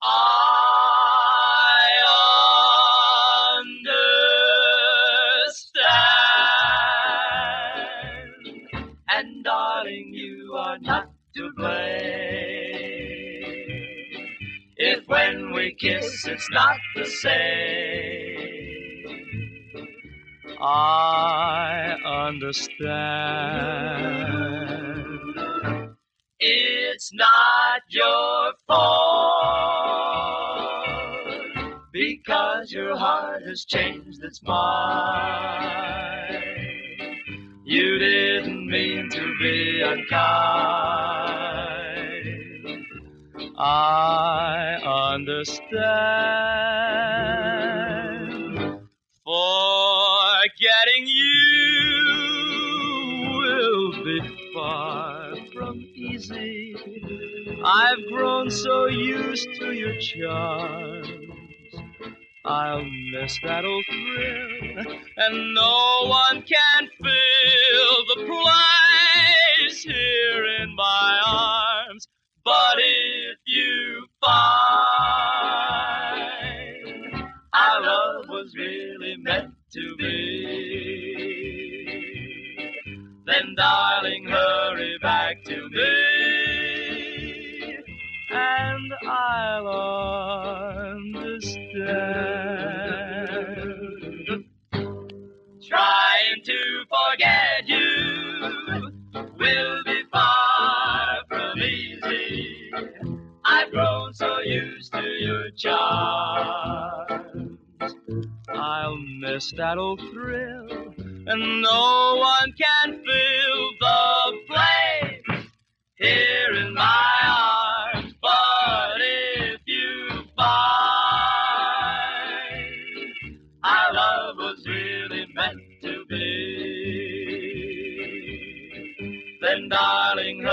I understand. And darling, you are not to blame if when we kiss it's not the same. I understand. It's not your fault because your heart has changed its mind. You didn't mean to be unkind. I understand. Forgetting you will be far from easy. I've grown so used to your charms. I'll miss that old thrill, and no one can fill the place here in my arms. But if you find our love was really meant to be, then darling, hurry back to me, and I'll understand. Trying to forget you will be far from easy. I've grown so used to your charms. I'll miss that old thrill, and no one can fill the place here in my arms. But if you find our love was really meant to be, then darling,